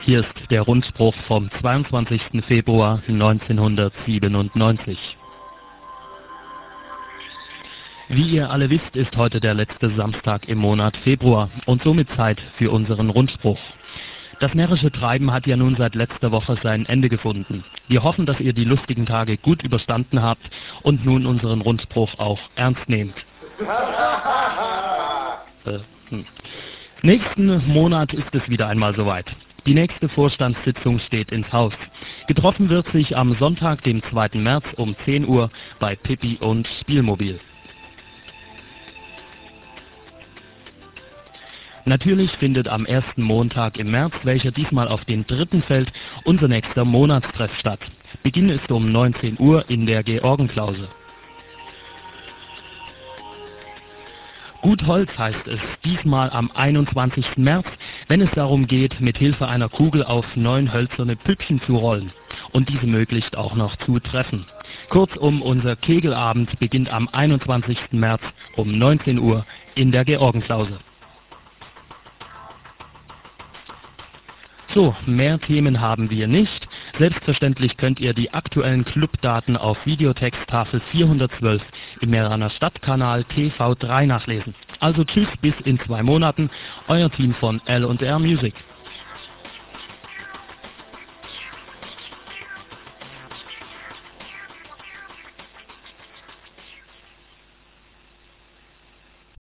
Hier ist der Rundspruch vom 22. Februar 1997. Wie ihr alle wisst, ist heute der letzte Samstag im Monat Februar und somit Zeit für unseren Rundspruch. Das närrische Treiben hat ja nun seit letzter Woche sein Ende gefunden. Wir hoffen, dass ihr die lustigen Tage gut überstanden habt und nun unseren Rundspruch auch ernst nehmt. Nächsten Monat ist es wieder einmal soweit. Die nächste Vorstandssitzung steht ins Haus. Getroffen wird sich am Sonntag, dem 2. März um 10 Uhr bei Pippi und Spielmobil. Natürlich findet am ersten Montag im März, welcher diesmal auf den 3. fällt, unser nächster Monatstreff statt. Beginn ist um 19 Uhr in der Georgenklause. Gut Holz heißt es diesmal am 21. März, wenn es darum geht, mit Hilfe einer Kugel auf 9 hölzerne Püppchen zu rollen und diese möglichst auch noch zu treffen. Kurzum, unser Kegelabend beginnt am 21. März um 19 Uhr in der Georgenklause. So, mehr Themen haben wir nicht. Selbstverständlich könnt ihr die aktuellen Clubdaten auf Videotexttafel 412 im Meraner Stadtkanal TV3 nachlesen. Also tschüss, bis in 2 Monaten, euer Team von L&R Music.